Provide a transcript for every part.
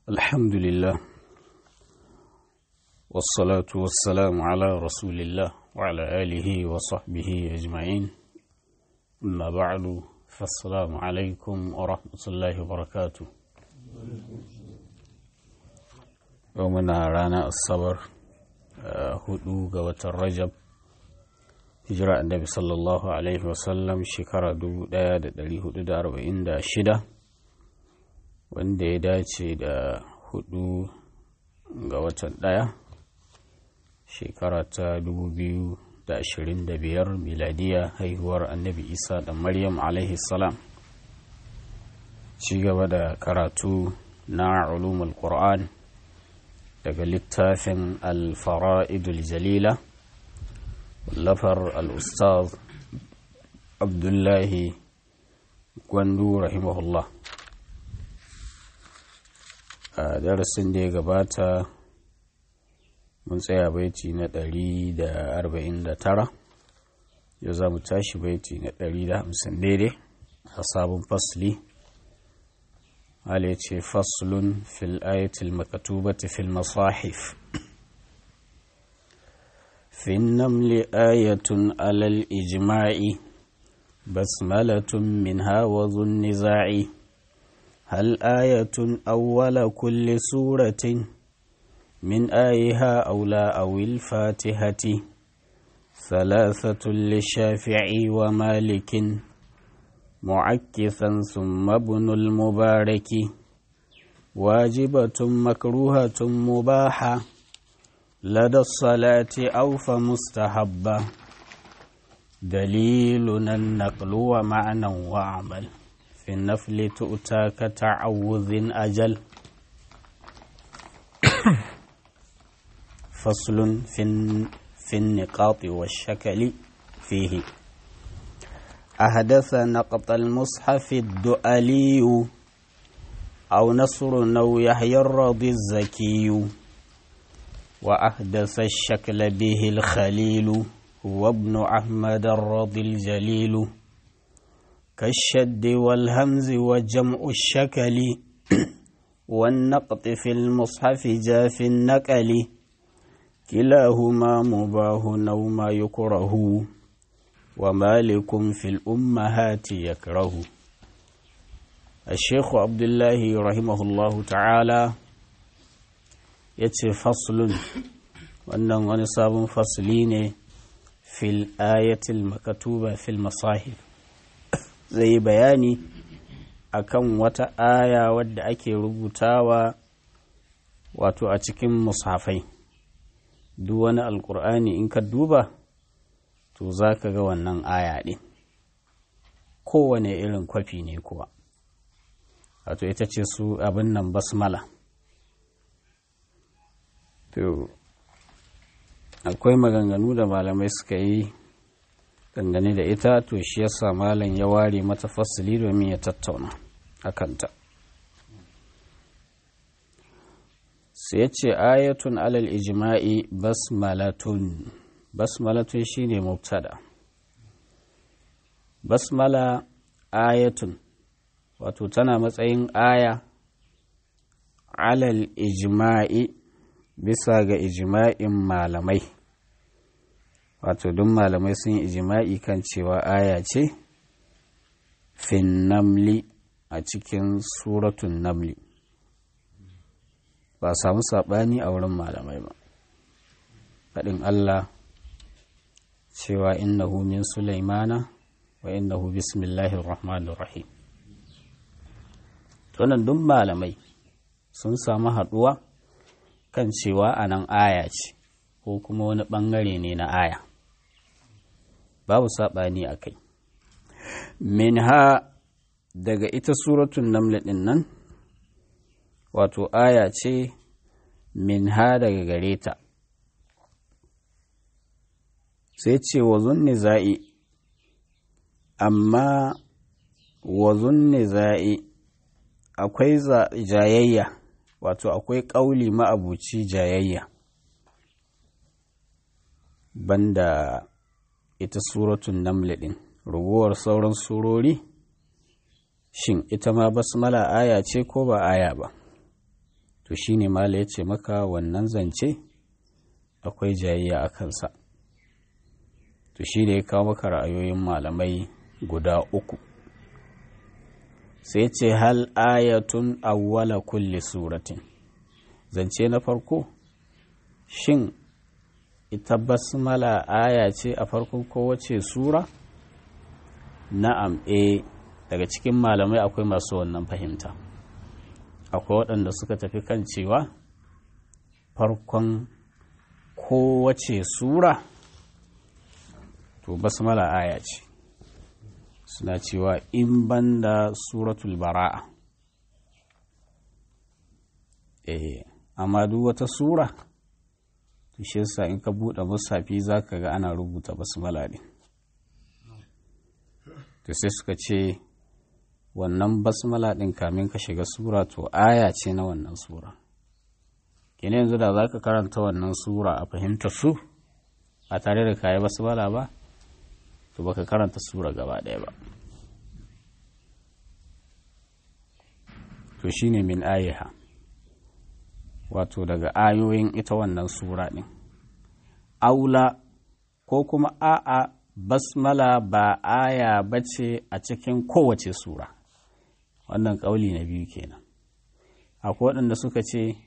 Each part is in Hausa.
الحمد لله والصلاة والسلام على رسول الله وعلى آله وصحبه أجمعين أما بعد فالسلام عليكم ورحمة الله وبركاته يومنا رانا الصبر هدوء وترجب هجرة النبي صلى الله عليه وسلم شكرا دو دا دلي هدو دا 46 wanda ya dace da 4 ga watan 1 shekara ta 2025 miladiya haihuwar annabi isa da maryam alaihi salam ci gaba da karatu na ulumul qur'an daga littafin al-fara'idul jalila lafar al-ustaz abdullahi gwandu rahimahullah. A darasin da ya gabata mun tsaya baiti na 149 yau za mu tashi baiti na 150 daidai a sabon fasli. Hali ce faslun fil ayatul makatubati fil masahif fin namli ayatun alal ijma'i basmalatun minha wa dhun niza'i هل آية أول كل سورة من آيها أو لا أو الفاتحة 3 للشافعي ومالك معكثا ثم ابن المبارك واجبة مكروهة مباحة لدى الصلاة أو فمستحبة دليلنا النقل ومعنى وعمل في النفل تؤتى كتعوذ أجل. فصل في النقاط والشكل فيه أحدث نقط المصحف الدؤلي أو نصر أو يحيى الرضي الزكي وأحدث الشكل به الخليل هو ابن أحمد الرضي الجليل كالشد والهمز وجمع الشكل والنقط في المصحف جاء في النقل كلاهما مباه أو ما يكره ومالك في الأمهات يكره. الشيخ عبد الله رحمه الله تعالى يتي فصل وأنه ونصاب فصلين في الآية المكتوبة في المصاحف zai yi bayani akan wata aya wadda ake rubutawa wato a cikin mushafai. Duk wani alkur'ani in ka duba to za ka ga wannan aya ɗin kowane irin kwafi ne kuwa, wato ita ce su abin nan basmala. To akwai maganganu da malamai suka yi dangane da ita, to shi yasa malam ya ware mata fasili domin ya tattauna a kanta. Sai ya ce ayatun alal ijma'i basmalatun shine mubtada. Basmala ayatun wato tana matsayin aya alal ijma'i bisa ga ijma'in malamai, wato duk malamai sun yi ijima'i kan cewa aya ce fin namli a cikin suratun namli. Ba samu saɓani a wurin malamai ba. Faɗin Allah cewa innahu min Sulaimana wa innahu bismillahir rahmanir rahim. Tunan duk malamai sun samu haɗuwa kan cewa anan aya ce ko kuma wani ɓangare ne na aya, babu saɓani a kai. Minha daga ita suratun naml ɗin nan, wato aya ce minha daga gare ta. Sai ce wa zunni za'i, amma wa zunni za'i akwai jayayya, wato akwai ƙauli ma'abuci jayayya banda ita suratun naml ɗin. Ragowar sauran surori shin ita ma basmala aya ce ko ba aya ba? to shi ne mala ya ce maka wannan zance akwai jayayya a kansa. To shi da ya kawo maka ra'ayoyin malamai guda uku. Sai ce hal ayatun awwala kulli suratin. Zance na farko, shin ita basmala aya ce a farkon kowace sura? Na'am, daga cikin malamai akwai masu wannan fahimta. Akwai waɗanda suka tafi kan cewa farkon kowace sura to basmala aya ce. Suna cewa in banda suratul bara'a. Amma duk wata sura to shi yasa in ka buɗe mushafi zaka ga ana rubuta basmala ne. To sai suka ce wannan basmala ɗin kamin ka shiga sura to aya ce na wannan sura. Kene yanzu da za ka karanta wannan sura a fahimta su a tare da kayi basmala ba, to baka karanta sura gaba ɗaya ba. To shine min ayaha, wato daga ayoyin ita wannan sura ɗin. Aula ko kuma a'a basmala ba aya bace a cikin kowace sura. Wannan ƙauli na biyu kenan. Akwai waɗanda suka ce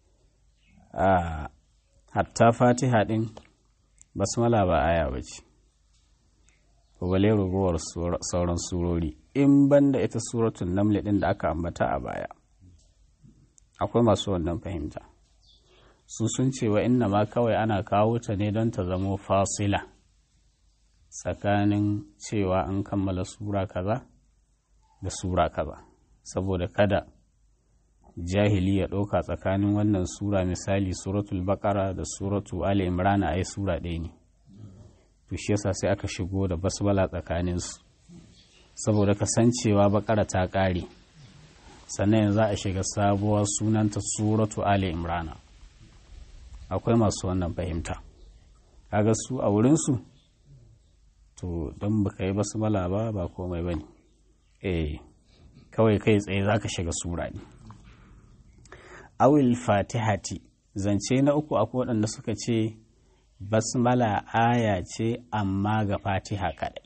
hatta fatiha ɗin basmala ba aya bace. Ko bale ragowar sauran surori in banda ita suratul naml ɗin da aka ambata a baya. Akwai masu wannan fahimta. Su sun ce wa inna ma kawai ana kawo ta ne don ta zamo fasila tsakanin cewa an kammala sura kaza da sura kaza, saboda kada jahili ya ɗauka tsakanin wannan sura misali suratul baqara da suratu ali imran a sura ɗaya ne. To shi yasa sai aka shigo da basmala tsakaninsu saboda kasancewa baqara ta ƙare, sannan yanzu a shiga sabuwar sunanta suratu ali imran. Akwai masu wannan fahimta. Kaga su a wurinsu to don baka yi basmala ba komai bane. Kawai kai tsaye zaka shiga sura ne. Awil fatihati, zance na uku akwai waɗanda suka ce basmala aya ce amma ga fatiha kaɗai.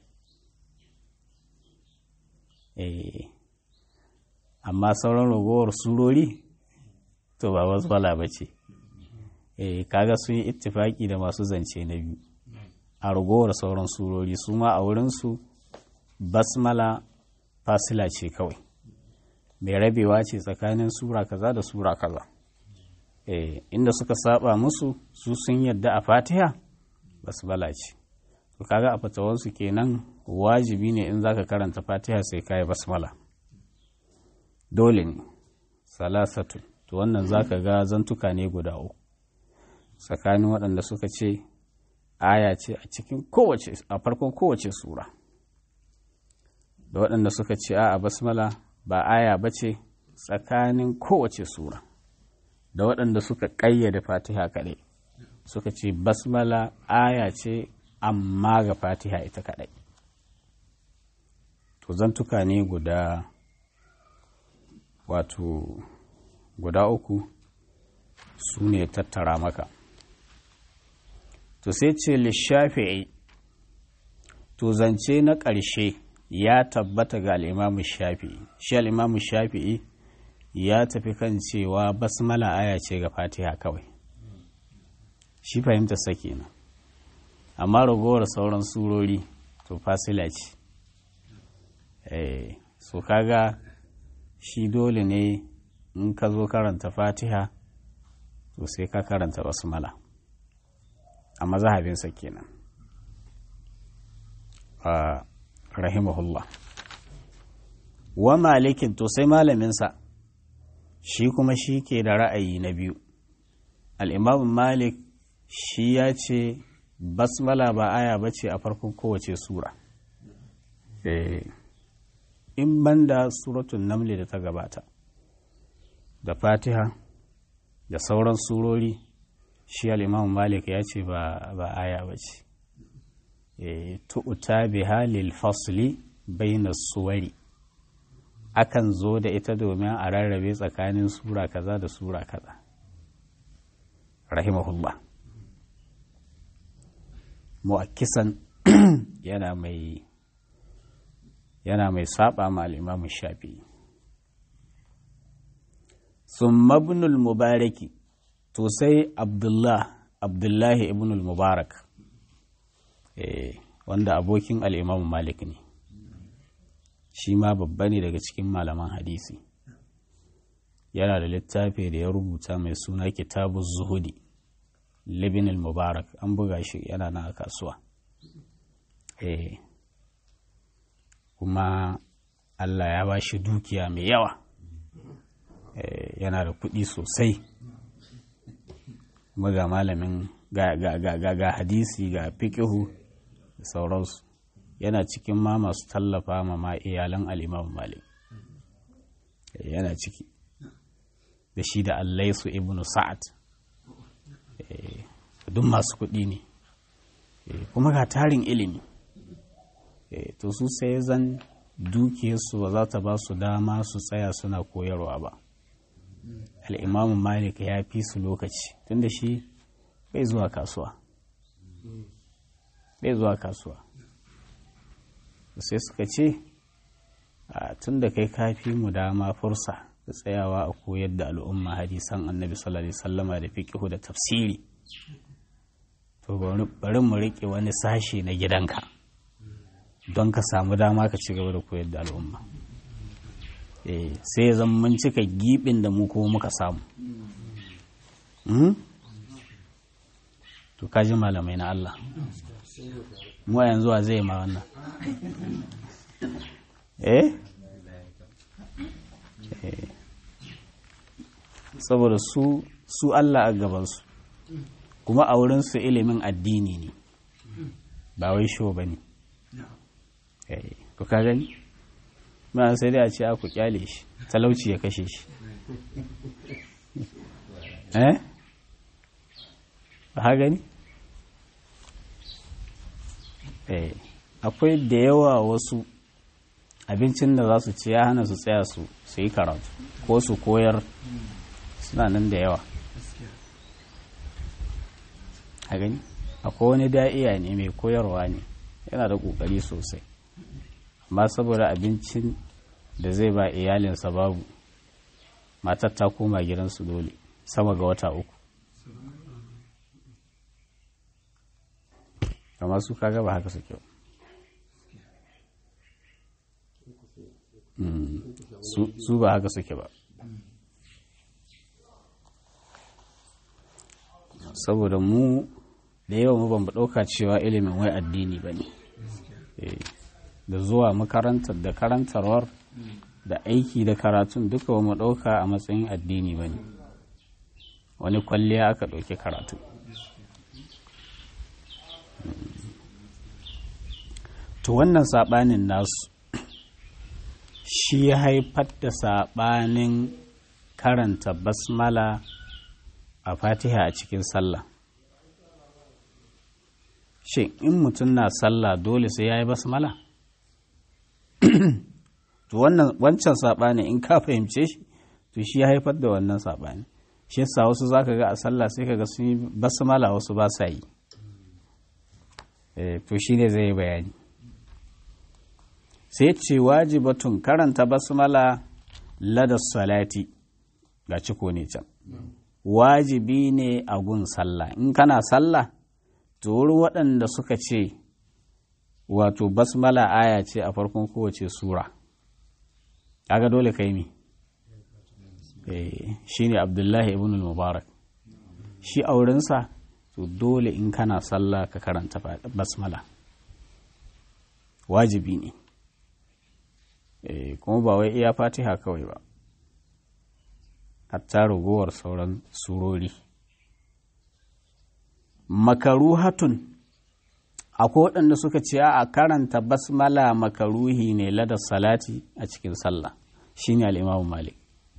Amma sauran ragowar surori to ba basmala ba ce. Kaga sun yi ittifaki da masu zance na biyu. A ragowar sauran surori su ma a wurinsu basmala fasila ce kawai. Mai rabewa ce tsakanin sura kaza da sura kaza. Inda suka saba musu su sun yadda a fatiha basmala ce. To kaga a fatawansu kenan wajibi ne in zaka karanta fatiha sai kai basmala. Dole ne. Salasatu. To wannan zaka ga zantuka ne guda uku. Tsakanin waɗanda suka ce aya ce a farkon kowace sura. Da waɗanda suka ce a basmala ba aya ba ce tsakanin kowace sura. Da waɗanda suka ƙayyade fatiha kaɗai suka ce basmala aya ce amma ga fatiha ita kaɗai. To zantuka ne guda uku su ne tattara maka. To sai ce lishafi'i, to zance na ƙarshe ya tabbata ga al'imamu shafi'i. Shi al'imamu shafi'i ya tafi kan cewa basmala aya ce ga fatiha kawai. Shi fahimta sake na. Amma ragowar sauran surori to fasila ce. So kaga shi dole ne in ka zo karanta fatiha to sai ka karanta basmala. A mazhabinsa kenan. Rahimahullah. Wa malikin to sai malaminsa shi kuma shi ke da ra'ayi na biyu. Al'imam Malik shi ya ce basmala ba aya ba ce a farkon kowace sura. In banda suratun namli da ta gabata da fatiha da sauran surori shi al'imam Malik ya ce ba aya ba ce. Tu'uta biha lil fasli bayna suwari. akan zo da ita domin a rarrabe tsakanin sura kaza da sura kaza rahimahullah mu'akkisan yana mai saba ma al-Imam Shafi'i. Summa ibn al-Mubaraki, to sai Abdullahi ibn al-Mubarak, wanda abokin al-Imam Malik ne, shi ma babba ne daga cikin malaman hadisi. Yana da littafi da ya rubuta mai suna Kitabuz Zuhudi, Ibn al-Mubarak, an buga shi yana nan a kasuwa. Kuma Allah ya ba shi dukiya mai yawa, yana da kuɗi sosai, kuma ga malamin ga hadisi ga fiƙihu da sauransu. Yana cikin ma masu tallafa ma iyalan al-Imam Malik, yana ciki da shi da Allaisu ibn Sa'ad, duk masu kuɗi ne, kuma ga tarin ilimi. To su sai zan dukiyarsu ba za ta ba su dama su tsaya suna koyarwa ba. Al'imamu Malik ya fi su lokaci, tunda shi bai zuwa kasuwa. Sai suka ce, tun da kai kafi mu dama fursa da tsayawa a koyar da al'umma hadisan annabi sallallahu alaihi wasallama da fiqhu da tafsiri, to bari mu riƙe wani sashe na gidanka don ka samu dama ka ci gaba da koyar da al'umma. Sai ya zama mun cika giɓin da mu ko muka samu. To kaji malamai na Allah, mu a yanzu a zai ma wannan. Saboda su Allah a gabansu, kuma a wurinsu ilimin addini ne, ba wai sho ba ne. To ka gani? Ma sai dai a ce ku kyale shi, talauci ya kashe shi. Ba gani? Akwai da yawa wasu abincin da za su ci ya hana su tsaya su yi karatu ko su koyar, suna nan da yawa. A gani? Akwai wani da'iya ne mai koyarwa ne, yana da ƙoƙari sosai, amma saboda abincin da zai ba iyalinsa babu, matar ta koma gidansu dole sama ga wata 3. Amma su kaga ba haka suke. Su ba haka suke ba, saboda mu da yawa mu ban ɗauka cewa ilimin wai addini ba ne. Da zuwa makarantar da karantarwar da aiki da karatun duka ba mu ɗauka a matsayin addini ba ne, wani kwalliya aka ɗauki karatu. To wannan saɓanin nasu shi ya haifar da saɓanin karanta basmala a fatiha a cikin sallah. Shin in mutum na sallah dole sai ya yi basmala? To wancan saɓani in ka fahimce shi, to shi ya haifar da wannan saɓani. Shi yasa wasu za ka ga a sallah sai ka ga sun yi basmala, wasu ba sa yi. To shi ne zai yi bayani. Sai ce wajibatun karanta basmala lada salati, ga ciko ne can. Wajibi ne a gun sallah. In kana sallah, to wurin waɗanda suka ce wato basmala aya ce a farkon kowace sura, kaga dole kai mi. Shi ne Abdullahi ibn al-Mubarak, shi a wurinsa to dole in kana sallah ka karanta basmala, wajibi ne. Kuma ba wai iya fatiha kawai ba, hatta ragowar sauran surori. Makaruhatun, akwai waɗanda suka ce a karanta basmala makaruhi ne lada salati a cikin sallah, shi ne al'imamu Malik.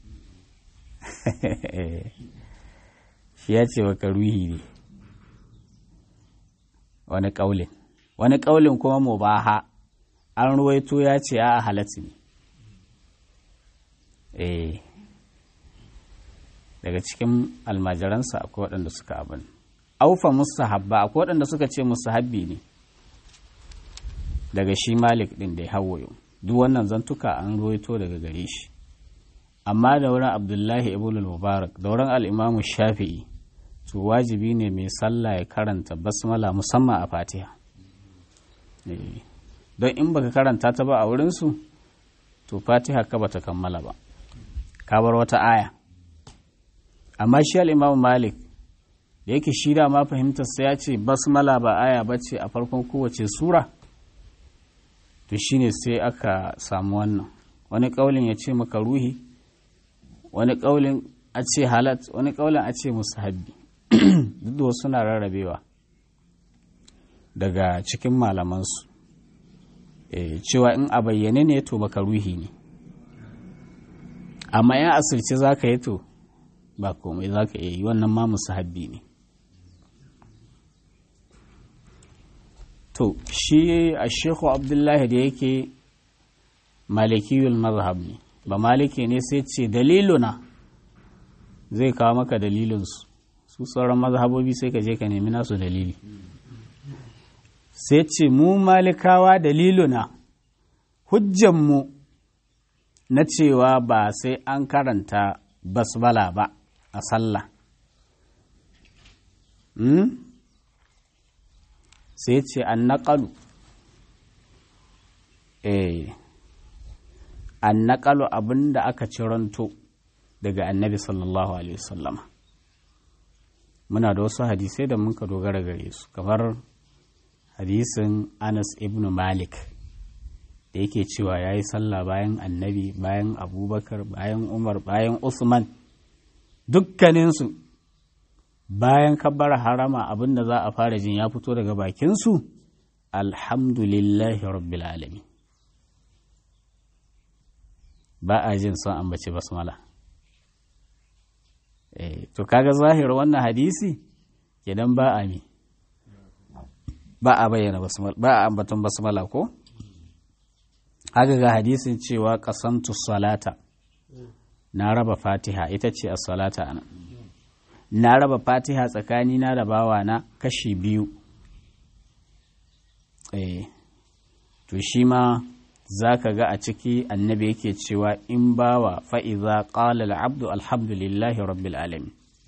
Shi ya ce makaruhi ne wani ƙaulin kuma mubaha, an ruwaito ya ce a halatta ne. daga cikin almajiransa akwai waɗanda suka abin aufa mustahabba akwai waɗanda suka ce mustahabbi ne daga shi Malik ɗin da ya hawayo duk wannan zantuka an ruwaito daga gare shi amma da wurin Abdullahi ibn al-Mubarak da wurin al-Imam Shafi'i to wajibi ne mai sallah ya karanta basmala musamman a Fatiha don in baka karanta ta ba a wurinsu to Fatiha ka bata kammala ba ka bar wata aya amma shi al-Imam Malik da yake shi da ma fahimtar sa ya ce basmala ba aya bace a farkon kowace sura to shine sai aka samu wannan wani kaulin ya ce maka ruhi wani kaulin a ce halat wani kaulin a ce musahabbi duk da wasu na rarrabewa daga cikin malamansu cewa in a bayyane ne to baka ruhi ne amma yan asirce za ka yi to ba komai za ka yi wannan ma musahabbi ne to shi a shekhu abdullahi da yake malikiyul mazhab ne ba maliki ne sai ce daliluna zai kawo maka dalilinsu su sauran mazhabobi sai ka je ka nemi nasu dalili sai ce mu malikawa daliluna hujjanmu na cewa ba sai an karanta basmala ba a sallah sai ce an naƙalu an naƙalu abin da aka ciranto daga annabi sallallahu alaihi wasallama muna da wasu hadisai da muka dogara gare su kamar hadisin Anas ibn Malik da yake cewa ya yi sallah bayan annabi bayan abubakar bayan umar bayan usman dukkaninsu bayan kabbar harama abinda za a fara jin ya fito daga bakinsu alhamdulillahi rabbil alamin ba a jin son ambaci basmala to kaga zahir wannan hadisi idan ba a mi ba a bayyana basmala ba a ambaton basmala ko haka ga hadisin cewa qasamtu salata na raba fatiha ita ce as-salata anan na raba fatiha tsakanina da bawana kashi biyu to shi ma za ka ga a ciki annabi yake cewa in bawa fa'iza ƙala al'abdu alhamdulillahi rabbil alamin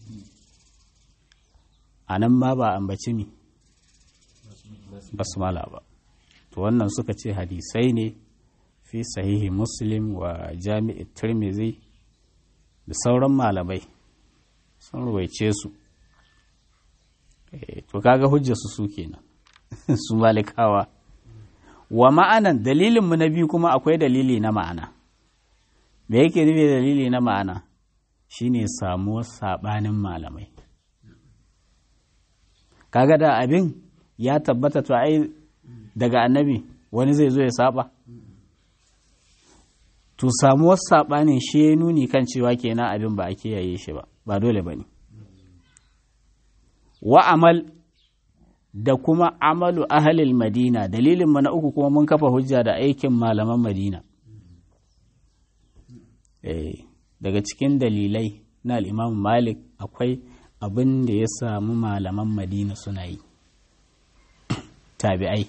a nan ma ba ambaci mi basmala ba to wannan suka ce hadisai ne fi sahihi muslim wa jami'i tirmidhi da sauran malamai sun ruwaice su to kaga hujjarsu su kenan su malikawa wa ma'anan dalilinmu na biyu kuma akwai dalili na ma'ana me yake nufi dalili na ma'ana shine samuwar sabanin malamai kaga da abin ya tabbata to ai daga annabi wani zai zo ya saba to samuwar sabanin shi ya nuni kan cewa kenan abin ba a kiyaye shi ba dole bane wa amal da kuma amalu ahalil madina dalilin mana uku kuma mun kafa hujja da aikin malaman madina daga cikin dalilai na al'imam malik akwai abin da ya samu malaman madina suna yi tabi'ai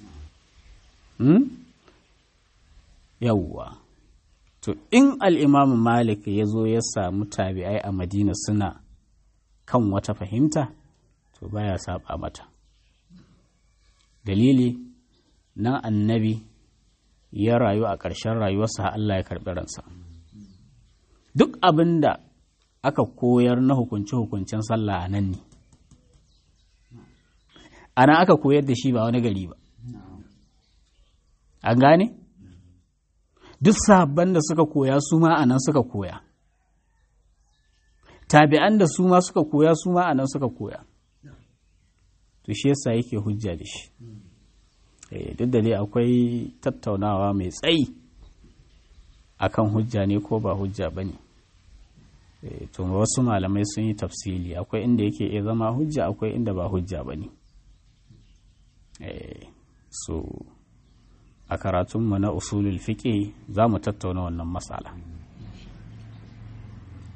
yawwa to in al'imam malik ya zo ya samu tabi'ai a madina suna kan wata fahimta to baya saba mata dalili nan annabi ya rayu a ƙarshen rayuwarsa Allah ya karɓi ransa duk abin da aka koyar na hukunce-hukuncen sallah a nan ne ana aka koyar da shi ba wani gari ba an gane duk sahabban da suka koya su ma a nan suka koya tabi'an da su ma suka koya su ma a nan suka koya to shi yasa yake hujja da shi duk da dai akwai tattaunawa mai tsayi akan hujja ne ko ba hujja ba ne to wasu malamai sun yi tafsili akwai inda yake iya zama hujja akwai inda ba hujja ba ne so a karatunmu na usulul fiqh za mu tattauna wannan matsala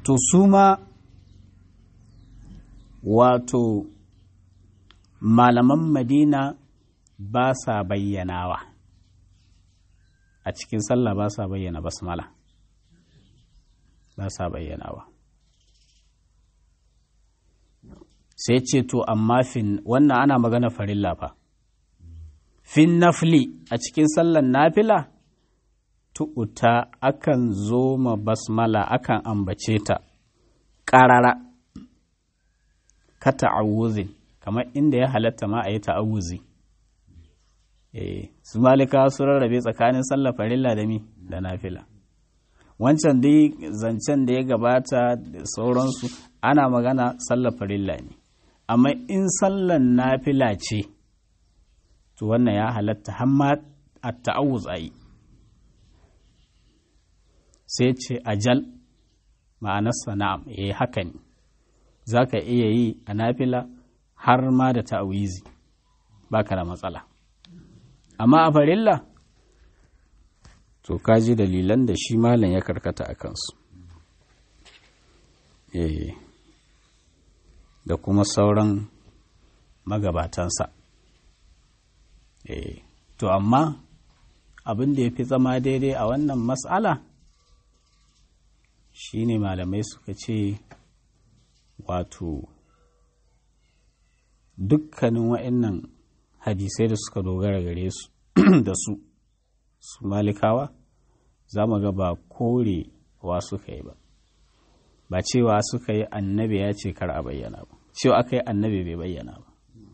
to su ma wato malaman Madina ba sa bayyanawa a cikin sallah, ba sa bayyana basmala, ba sa bayyanawa. Sai ce to amma wannan ana magana farilla fa, fin nafli a cikin sallan nafila tu'uta akan zo ma basmala, akan ambace ta ƙarara ka ta'awuzin, kamar inda ya halatta ma a yi ta'awuzi. Su malika su rarrabe tsakanin sallar farilla da mi da nafila. Wancan dai zancen da ya gabata da sauransu ana magana sallar farilla ne, amma in sallar nafila ce to wannan ya halatta hamma a ta'awuz a yi. Sai ce ajal ma'anarsa na'am, haka ne, za ka iya yi a nafila har ma da ta'awizi, ba ka da matsala. Amma a farilla to kaji dalilan da shi malam ya karkata a kansu, da kuma sauran magabatansa. To amma abin da ya fi zama daidai a wannan mas'ala shi ne malamai suka ce wato dukkanin wa'annan hadisai da suka dogara gare su da su malikawa za mu ga ba korewa suka yi ba cewa suka yi annabi ya ce kar a bayyana ba, cewa aka yi annabi bai bayyana ba.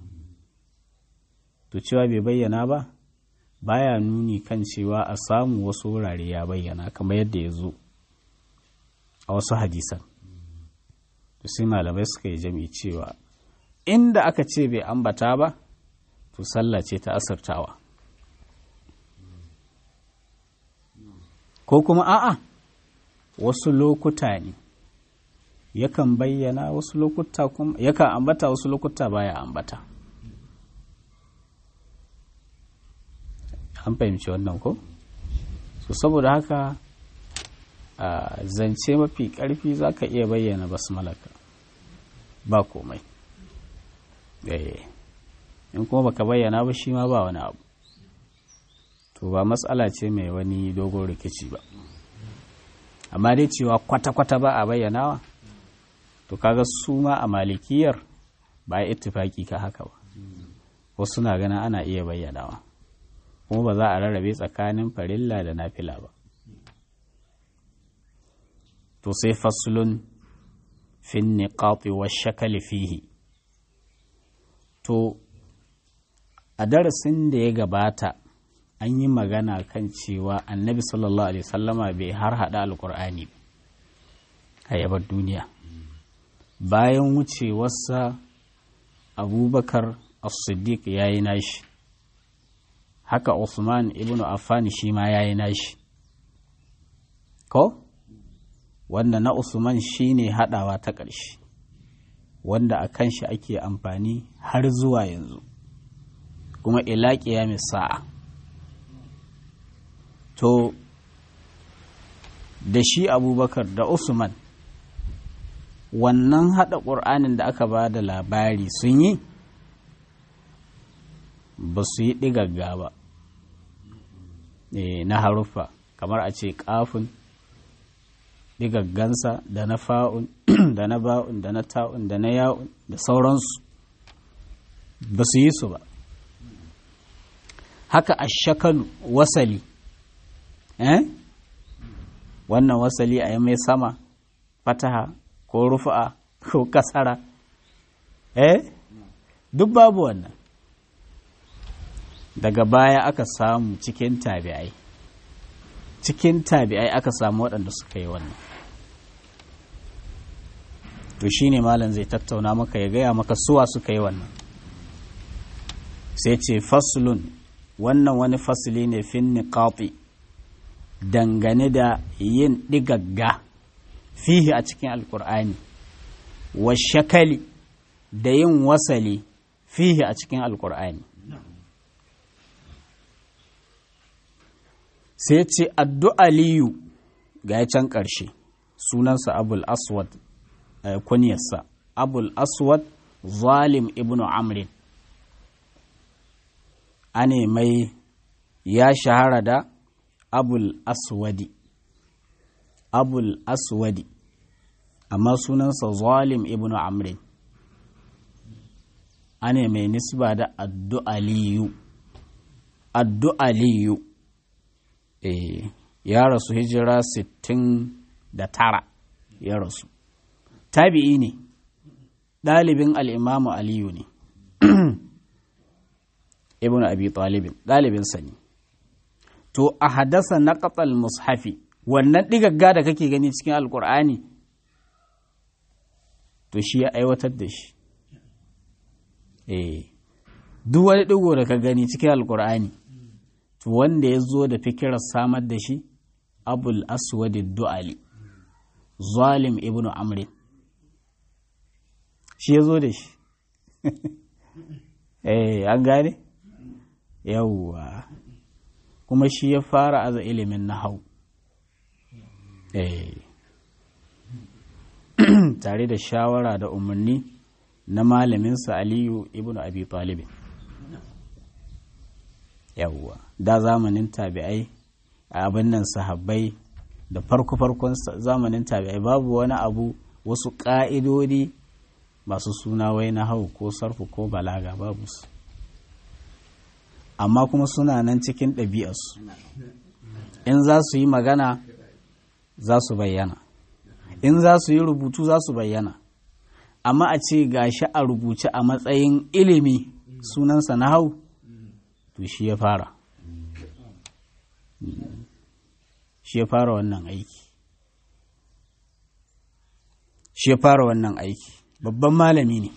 To cewa bai bayyana ba baya nuni kan cewa a samu wasu wurare ya bayyana kamar yadda ya zo a wasu hadisan. To sai malamai suka yi jami'i cewa inda aka ce bai ambata ba to sallah ce ta asirtawa, ko kuma a'a wasu lokuta ne yakan bayyana, wasu lokuta kuma yakan ambata, wasu lokuta baya ambata. An fahimci wannan ko? So saboda haka a zance mafi ƙarfi za ka iya bayyana basmalaka ba komai. In kuma baka bayyana ba shi ma ba wani abu, to ba matsala ce mai wani dogon rikici ba. Amma dai cewa kwata-kwata ba a bayyanawa, to kaga su ma a malikiyar ba a ittifaki ka haka ba, wasu na gana ana iya bayyanawa kuma ba za a rarrabe tsakanin farilla da nafila ba. To sai faslun fin niqati wa shakali fihi. To a darasin da ya gabata an yi magana kan cewa annabi sallallahu alaihi sallama bai har hada alkur'ani a yabar duniya. Bayan wucewarsa abubakar as-siddiq ya yi nashi, haka Usman ibn Affan shi ma ya yi nashi ko wanda na Usman shi ne haɗawa ta ƙarshe, wanda a kan shi ake amfani har zuwa yanzu kuma ila ƙiyamis sa'a. To da shi abubakar da Usman wannan haɗa ƙur'anin da aka ba da labari sun yi, ba su yi ɗigagga ba na haruffa, kamar a ce ƙafin ɗigaggansa da na fa'un da na ba'un da na ta'un da na ya'un da sauransu, ba su yi su ba. Haka a shakalu wasali, wannan wasali a yi mai sama fataha ko rufa'a ko kasara, duk babu wannan. Daga baya aka samu cikin tabi'ai aka samu waɗanda suka yi wannan. To shine malam zai tattauna maka ya gaya maka suwa suka yi wannan. Sai ce faslun, wannan wani fasli ne fin niqati dangane da yin ɗigagga fihi a cikin alkur'ani, wa shakali da yin wasali fihi a cikin alkur'ani. Sai ce addu'aliyu ga can ƙarshe, sunansa abul aswad kunyarsa abul aswad zalim ibn amrin ane mai ya shahara da abul aswadi amma sunansa zalim ibn amrin ane mai nisba da addu'aliyu ya rasu hijira 69 ya rasu tabi'i ne ɗalibin al'imamu aliyu ne ibn abi talibin ɗalibinsa ne to a hadasa na ƙatsal mushafi wannan ɗigagga da kake gani cikin alƙur'ani to shi ya aiwatar da shi duk wani ɗigo da ka gani cikin alƙur'ani to wanda ya zo da fikirar samar da shi abul aswad du'ali zalim ibn amrin shi ya zo da shi an gane yawwa kuma shi ya fara aza ilimin nahau tare da shawara da umarni na malaminsa aliyu ibn abi talib yawwa da zamanin tabi'ai a abin nan sahabbai da farko-farkon zamanin tabi'ai babu wani abu wasu ƙa'idodi masu suna wai na hau ko sarfu ko balaga babu su amma kuma suna nan cikin ɗabi'arsu in za su yi magana za su bayyana in za su yi rubutu za su bayyana amma a ce gashi a rubuce a matsayin ilimi sunansa na hau to shi ya fara wannan aiki babban malami ne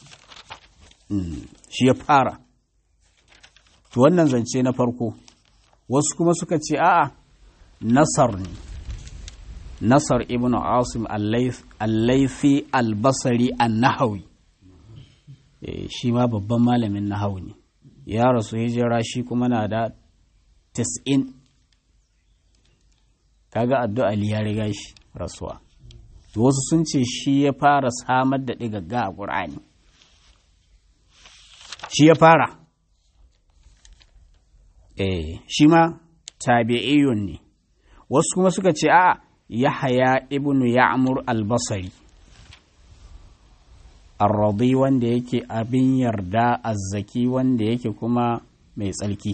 shi ya fara to wannan zance na farko wasu kuma suka ce a'a nasar ne nasar ibn asim al-laifi al-basri an-nahawi shi ma babban malamin nahawi ne ya rasu hijira shi kuma na da 90 kaga addu'a ya riga shi rasuwa wasu sun ce shi ya fara samar da ɗigagga a ƙur'ani shi ya fara shi ma tabi'iyun ne wasu kuma suka ce a yahaya ibnu ya'mur al-basri ar-radi wanda yake abin yarda azzaki wanda yake kuma mai tsalki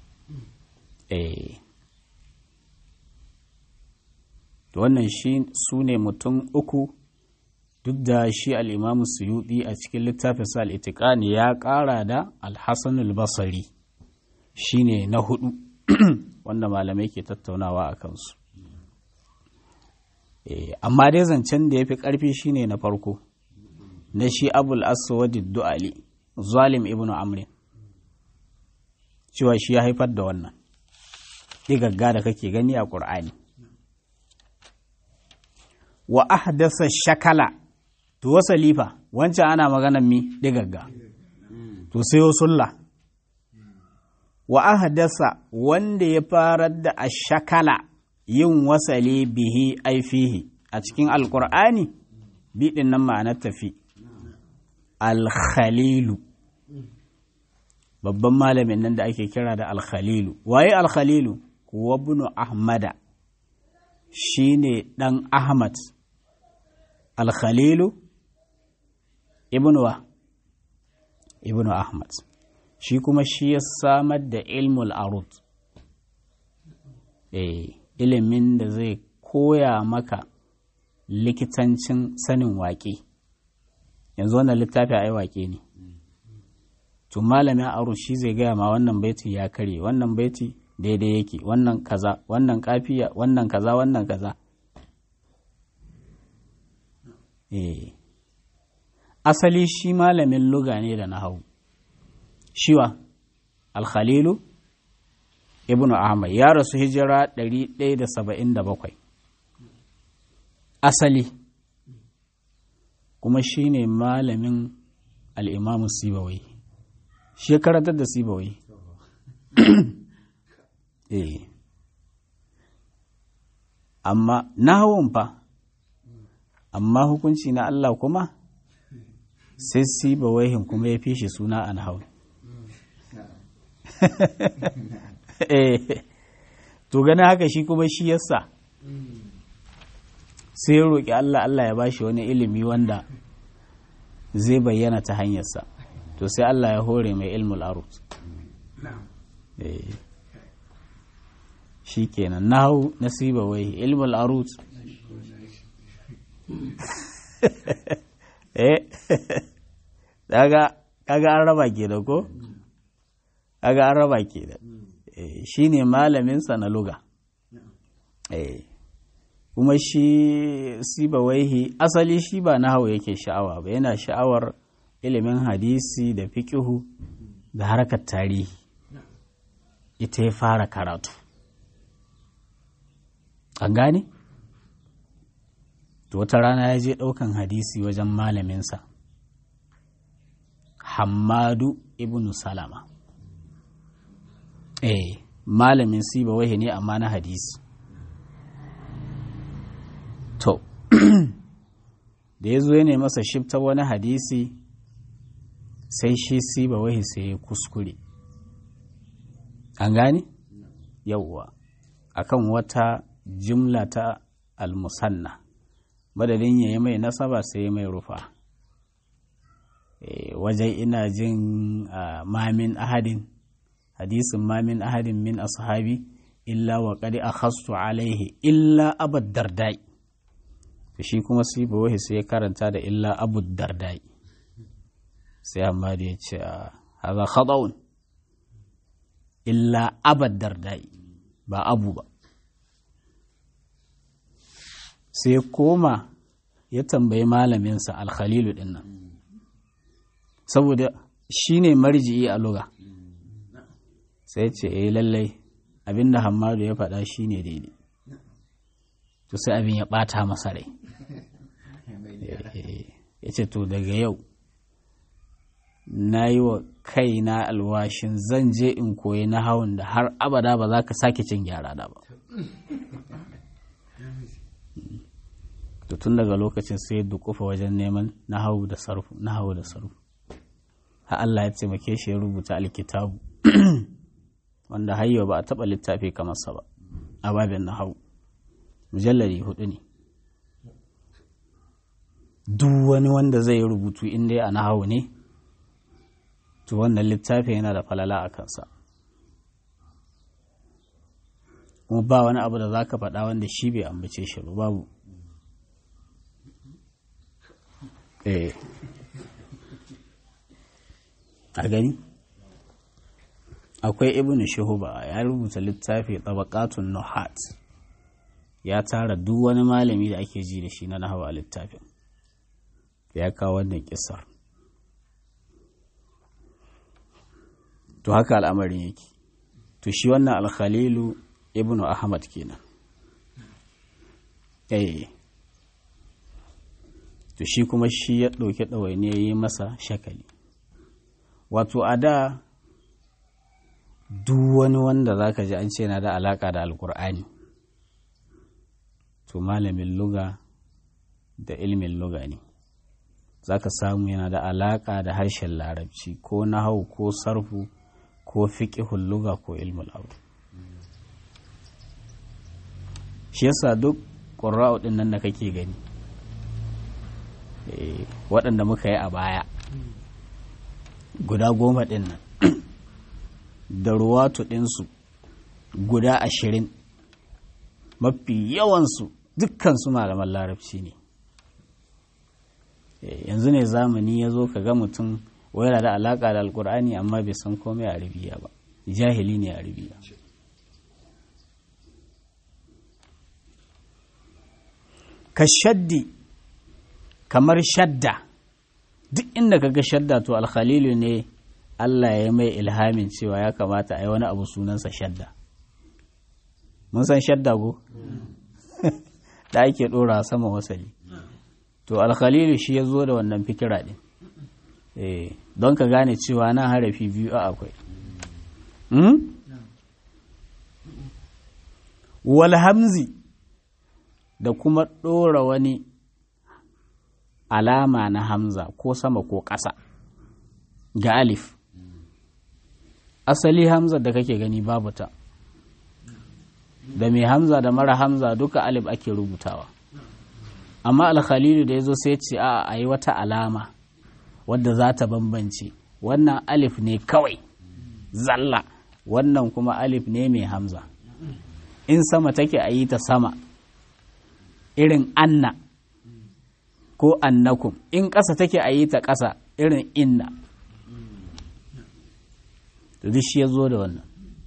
to wannan shi su ne mutum uku duk da shi al'imamu suyuɗi a cikin littafinsa al'itiƙani ya ƙara da al-hassan al-basri shi ne na hudu wanda malamai ke tattaunawa a kansu amma dai zancen da ya fi ƙarfi shi ne na farko na shi abul aswadi du'ali zalim ibn amrin cewa shi ya haifar da wannan ɗigagga da kake gani a ƙur'ani wa ahdasa shakala to wasalifa wancan ana maganan mi digagga to sai sulla wa ahdasa wanda ya farar da ashakala yin wasali bihi ai fihi a cikin alqur'ani bi din nan ma'anar tafi al-khalilu babban malamin nan da ake kira da al-khalilu waye al-khalilu huwa ibn ahmada shine dan ahmad al-khalilu ibnu ahmad shi kuma shi ya samar da ilmul arud ilimin da zai koya maka likitancin sanin waƙe yanzu wannan littafi ai waƙe ne to malamin arud shi zai gaya ma wannan baiti ya kare wannan baiti daidai yake wannan kaza wannan kafiya wannan kaza wannan kaza asali shi malamin luga ne da nahawu shiwa al-khalilu ibnu ahmad ya rasu hijira 177 asali kuma shi ne malamin al'imamu sibawai shi ya karatar da sibawai amma nahawun fa amma hukunci na Allah kuma sai Sibawaihin kuma ya fi shi suna a nahawu. To gani haka shi kuma shi yasa sai ya roƙi Allah, Allah ya bashi wani ilimi wanda zai bayyana ta hanyarsa, to sai Allah ya hore mai ilmul arut. Shi kenan nahu na Sibawaihi, ilmul arut kaga an raba ke da ko? Kaga an raba ke da shi ne malaminsa na luga. Kuma shi Sibawaihi asali shi ba nahawu yake sha'awa ba, yana sha'awar ilimin hadisi da fiqihu da harkar tarihi, ita ya fara karatu. An gane? To wata rana ya je ɗaukan hadisi wajen malaminsa Hammadu ibn Salama. Malamin Sibawaihi ne amma na hadisi. To, da ya zo ya nemi masa shifta wani hadisi, sai shi Sibawaihi sai ya kuskure. An gane? Yawwa, akan wata jumla ta al-musanna, madadin ya yi mai nasaba sai ya mai rufa. Wajen ina jin mamin ahadin, hadisin mamin ahadin min ashabi illa wa qad akhastu alaihi illa abad dardai. Shi kuma Sibawaihi sai ya karanta da illa abu dardai, sai amma da ya ce haza khata'un, illa abad dardai ba abu ba. Sai koma ya tambayi malaminsa alkhalilu din nan, saboda shi ne marji'i a luga. Sai ce lallai abinda Hammadu ya faɗa shi ne daidai. To sai abin ya ɓata masa rai. Ya ce to daga yau na yi wa kaina alwashin zan je in koyi nahawun da har abada ba za ka sake cin gyara da ba. To tun daga lokacin sai dukufa wajen neman nahawu da sarfu. Ha Allah ya taimake shi ya rubuta alkitabu wanda hayyo ba a taɓa littafi kamar sa ba a babin nahawu. Mujallari 4 ne. Duk wani wanda zai rubutu inda ya nahawu ne, to wannan littafi yana da falala a kansa. Kuma ba wani abu da za ka faɗa wanda shi bai ambace shi ba, babu. A gani? Akwai Ibn Shuhuba ya rubuta littafi Tabaqatun Nuhat, ya tara duk wani malami da ake ji da shi na nahawu a littafin, ya kawo wannan kisar. To haka al'amarin yake. To shi wannan Al-Khalilu Ibn Ahmad kenan. To shi kuma shi ya ɗauki ɗawaini ya yi masa shakali. Wato a da duk wani wanda za ka ji an ce na da alaƙa da Alƙur'ani, to malamin luga da ilmin luga ne. Za ka samu yana da alaƙa da harshen larabci ko nahau ko sarfu ko fiƙihun luga ko ilmul abu. Shi yasa duk ƙurra'u ɗin nan da kake gani, waɗanda muka yi a baya guda 10 ɗin nan da ruwatu ɗinsu guda 20, mafi yawansu dukkansu malaman larabci ne. Yanzu ne zamani ya zo ka ga mutum yana da alaƙa da alƙur'ani amma bai san komai a arabiya ba, jahili ne a arabiya. Ka shaddi, kamar shadda, duk inda ka ga shadda to alkhalilu ne Allah ya mai ilhamin cewa ya kamata a yi wani abu sunansa shadda. Mun san shadda ko? Da ake ɗora sama wasali. To alkhalilu shi ya zo da wannan fikira ɗin. Don ka gane cewa na harafi biyu a akwai. Wal hamzi, da kuma ɗora wani alama na hamza ko sama ko ƙasa ga alif. Asali hamza da kake gani babu ta, da mai hamza da mara hamza duka alif ake rubutawa. Amma alkhalilu da ya zo sai ce a yi wata alama wadda za ta bambance wannan alif ne kawai zalla, wannan kuma alif ne mai hamza. In sama take a yi ta sama irin anna ko annakum, in ƙasa take a yi ta ƙasa irin inna. To duk shi ya zo da wannan.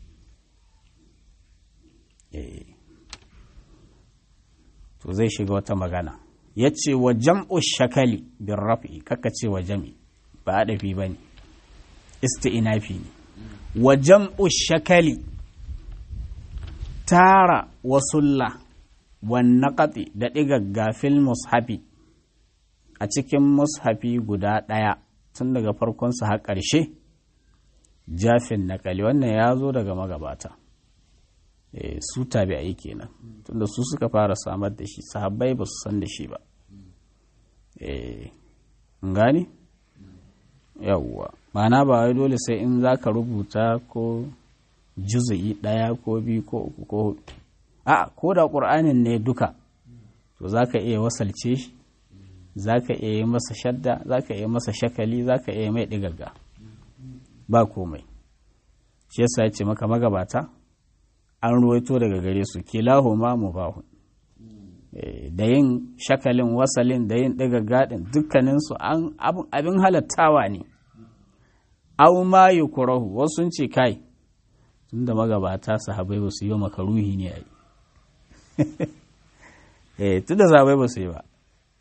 To zai shiga wata magana. Ya ce wa jam'u shakali bin raf'i, kakka ce wa jam'i ba a ɗafi ba ne, isti'inafi ne. Wa jam'u shakali tara wasulla wannan ƙaɗi da ɗigagga fil mushafi a cikin mushafi guda ɗaya tun daga farkonsa har ƙarshe, jafin naƙali wannan ya zo daga magabata. Su tabi'ai kenan, tunda su suka fara samar da shi, sahabbai ba su san da shi ba. Gani? Yawwa, ma'ana ba wai dole sai in za ka rubuta ko juzu'i ɗaya ko biyu ko uku ko hudu. A ko da ƙur'anin ne duka, to za ka iya wasalce shi, za ka iya yi masa shadda, za ka iya masa shakali, za ka iya mai ɗigagga, ba komai. Shi yasa ya ce maka magabata an ruwaito daga gare su kilahuma mubahun, da yin shakalin wasalin da yin ɗigagga ɗin dukkaninsu abin halattawa ne. Au ma yukurahu, wasu sun ce kai tunda magabata sahabai ba su yi makaruhi ne ai. Tunda sahabai ba su yi ba,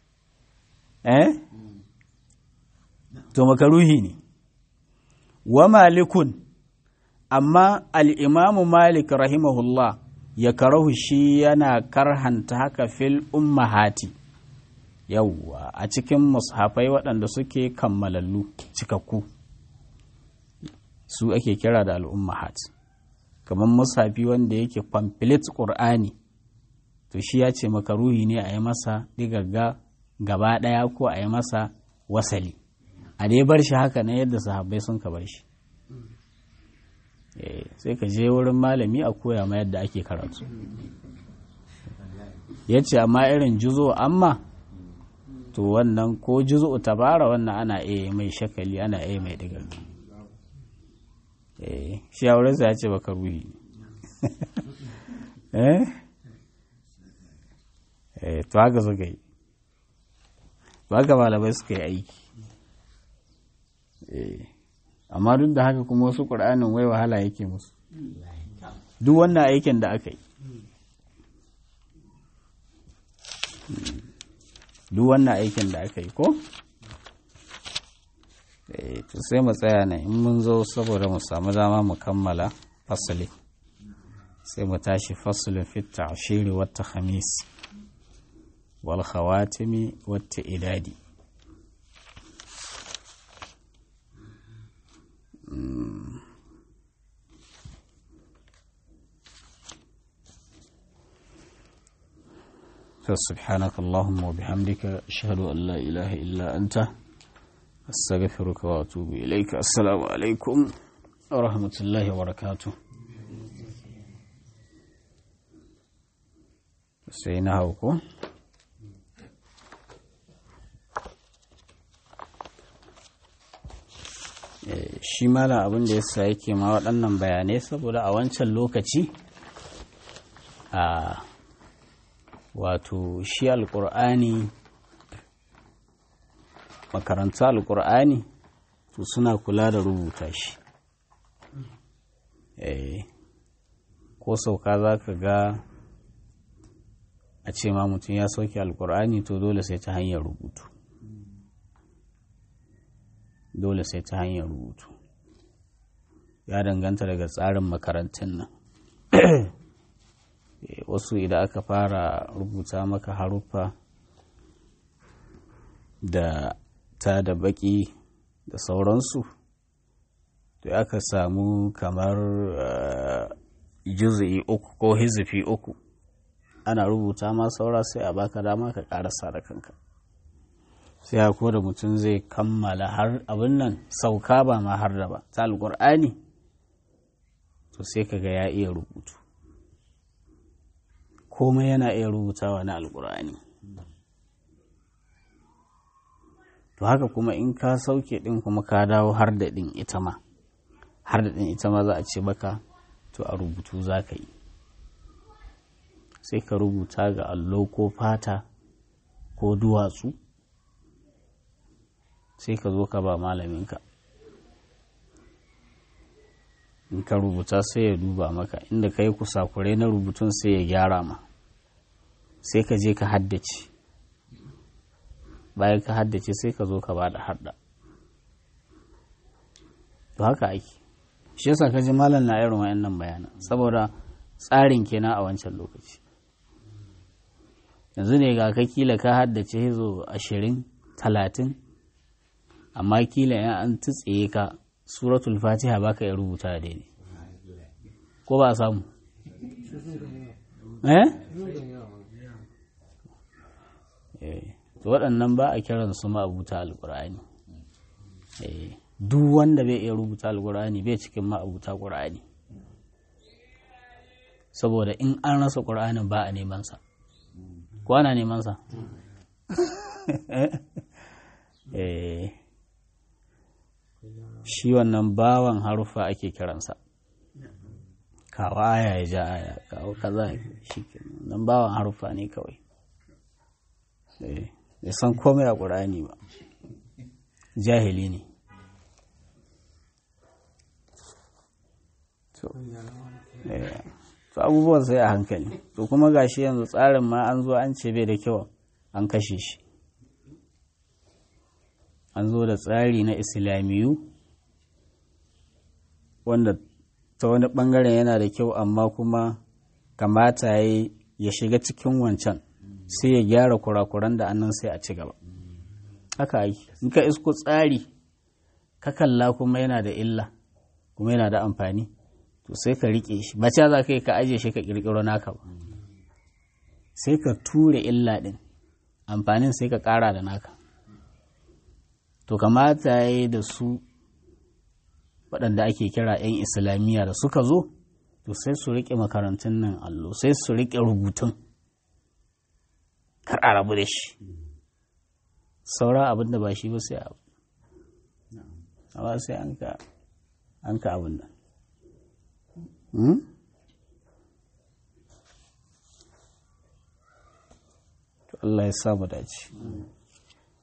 to makaruhi ne. Wa malikun, amma al'imamu Malik rahimahullah ya karahu shi yana karhanta haka fil ummahati, yawwa a cikin mushafai waɗanda suke kammalallu cikakku, su ake kira da al'ummahat. Kamar mushafi wanda yake complete ƙur'ani, to shi ya ce makaruhi ne a yi masa ɗigagga gaba ɗaya ko a yi masa wasali, a dai bar shi haka na yadda sahabbai sun ka bar shi. Sai ka je wurin malami a koya ma yadda ake karatu. Ya ce amma irin juzo amma, to wannan ko juzo tabara wannan ana iya mai shakali, ana iya mai ɗigagga. Shi a wurinsa ya ce baka ruhi. To haka suka yi, to haka malamai suka yi aiki. Amma duk da haka kuma wasu ƙur'anin wai wahala yake musu, duk wannan aikin da aka yi, duk wannan aikin da aka yi ko? To sai mu tsaya nan, in mun zo saboda mu samu dama mu kammala fasali, sai mu tashi fasalin fit ta'shiri wat takhamis wal khawatimi wat idadi. سبحانك اللهم وبحمدك أشهد أن لا إله إلا أنت أستغفرك وأتوب إليك. السلام عليكم ورحمة الله وبركاته. سيناهوكم shi mala abin da yasa yake ma waɗannan bayanai saboda a wancan lokaci wato shi alƙur'ani, makaranta alƙur'ani to suna kula da rubuta shi. Ko sauka za ka ga a ce ma mutum ya sauke alƙur'ani to dole sai ta hanyar rubutu, dole sai ta hanyar rubutu. Ya danganta daga tsarin makarantun nan. Wasu idan aka fara rubuta maka haruffa da ta da baki da sauransu, to aka samu kamar juz'i uku ko hizifi uku ana rubuta ma saura sai a baka dama ka karasa da kanka. sai ko da mutum zai kammala har abin nan sauka ba ma har da ba ta alƙur'ani to sai kaga ya iya rubutu komai yana iya rubutawa na alƙur'ani. To haka kuma in ka sauke ɗin kuma ka dawo har da ɗin ita ma za a ce maka to a rubutu za ka yi sai ka rubuta ga allo ko fata ko duwatsu sai ka zo ka ba malaminka in ka rubuta sai ya duba maka inda ka yi kusakurai na rubutun sai ya gyara ma sai ka je ka haddace bayan ka haddace sai ka zo ka ba da hadda. To haka ake shi yasa ka ji malam na irin wayannan bayanan saboda tsarin kenan a wancan lokaci. Yanzu ne ga ka kila ka haddace hizo 20-30 amma kila in an tutsaye ka suratul fatiha baka ya rubuta daidai ko ba a samu to waɗannan ba a kiran su ma'abuta alƙur'ani. Duk wanda bai iya rubuta alƙur'ani bai cikin ma'abuta ƙur'ani saboda in an rasa ƙur'anin ba a neman sa ko ana neman sa shi wannan bawan harufa ake kiransa kawo aya ya ja aya kawo kaza shi nan bawan harufa ne kawai bai san komai a ƙur'ani ba jahili ne. To abubuwan sai a hankali to kuma gashi yanzu tsarin ma an zo an ce bai da kyau an kashe shi an zo da tsari na islamiyu wanda ta wani bangaren yana da kyau amma kuma kamata ya shiga cikin wancan sai ya gyara kurakuran da annan sai a ci gaba haka yi in ka isko tsari ka kalla kuma yana da illa kuma yana da amfani to sai ka rike shi ba za ka yi ka aje shi ka kirkiro naka ba sai ka ture illa din amfanin sai ka kara da naka to kamata ya yi da su waɗanda ake kira 'yan islamiyya da suka zo to sai su rike makarantun nan allo sai su rike rubutun kar a rabu da shi saura abin da ba shi ba sai abu amma sai an ka abin nan to Allah ya samu dace